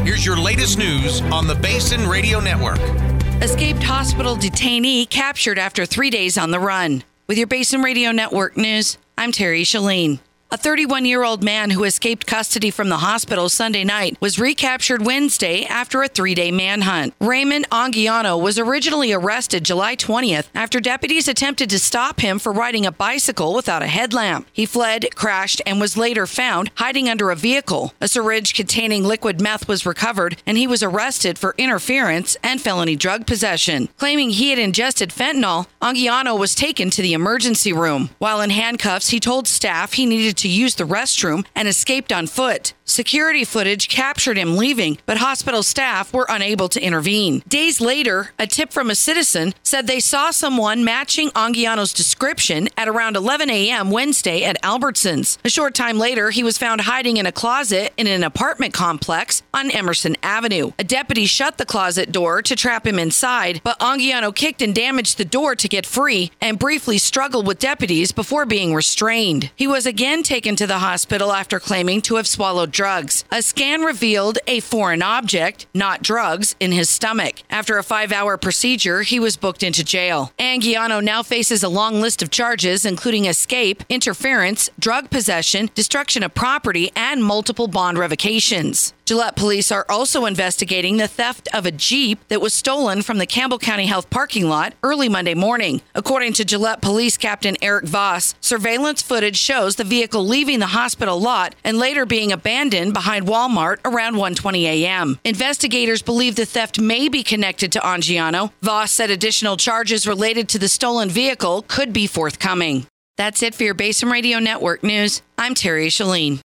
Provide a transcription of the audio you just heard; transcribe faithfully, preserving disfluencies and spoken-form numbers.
Here's your latest news on the Basin Radio Network. Escaped hospital detainee captured after three days on the run. With your Basin Radio Network news, I'm Terry Shalene. A thirty-one-year-old man who escaped custody from the hospital Sunday night was recaptured Wednesday after a three-day manhunt. Raymond Anguiano was originally arrested July twentieth after deputies attempted to stop him for riding a bicycle without a headlamp. He fled, crashed, and was later found hiding under a vehicle. A syringe containing liquid meth was recovered, and he was arrested for interference and felony drug possession. Claiming he had ingested fentanyl, Anguiano was taken to the emergency room. While in handcuffs, he told staff he needed to use the restroom and escaped on foot. Security footage captured him leaving, but hospital staff were unable to intervene. Days later, a tip from a citizen said they saw someone matching Anguiano's description at around eleven a.m. Wednesday at Albertsons. A short time later, he was found hiding in a closet in an apartment complex on Emerson Avenue. A deputy shut the closet door to trap him inside, but Anguiano kicked and damaged the door to get free and briefly struggled with deputies before being restrained. He was again taken to the hospital after claiming to have swallowed drugs. A scan revealed a foreign object, not drugs, in his stomach. After a five-hour procedure, he was booked into jail. Anguiano now faces a long list of charges, including escape, interference, drug possession, destruction of property, and multiple bond revocations. Gillette police are also investigating the theft of a Jeep that was stolen from the Campbell County Health parking lot early Monday morning. According to Gillette Police Captain Eric Voss, surveillance footage shows the vehicle leaving the hospital lot and later being abandoned behind Walmart around one twenty a.m. Investigators believe the theft may be connected to Anguiano. Voss said additional charges related to the stolen vehicle could be forthcoming. That's it for your Basin Radio Network news. I'm Terry Shalene.